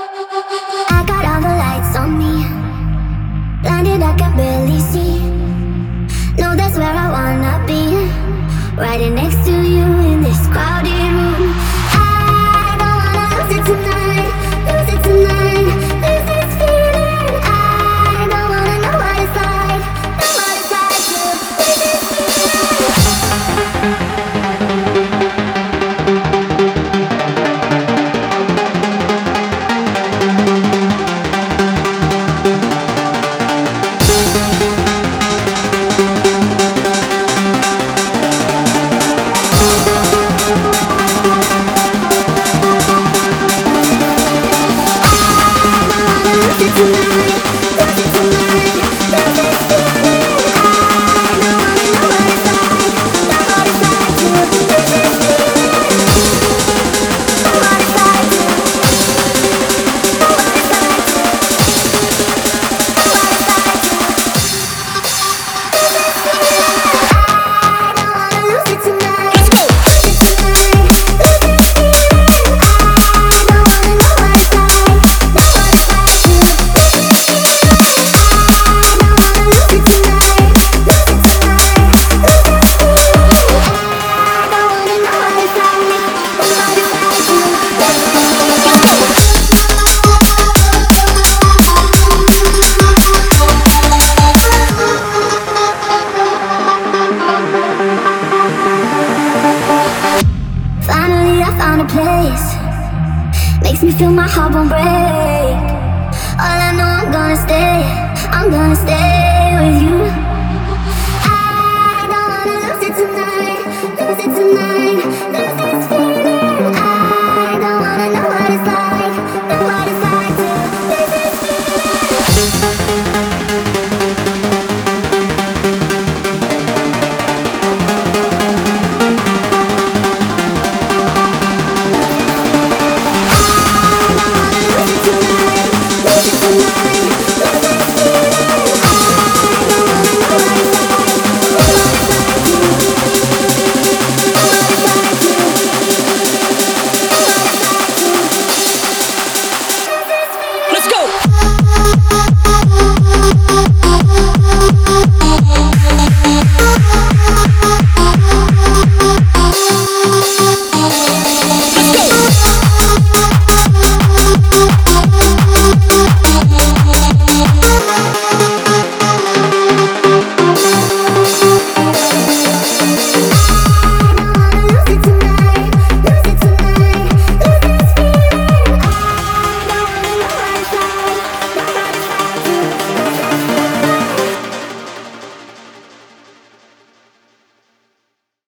I got all the lights on me, blinded I can barely see. No, that's where I wanna be, riding next to you in this crowded room. I don't wanna lose it tonight, lose it tonight, lose this feeling. I don't wanna know what it's like, know what it's like to lose this feeling. Finally I found a place, makes me feel my heart won't break. All I know I'm gonna stay with you. I don't wanna lose it tonight, lose it tonight.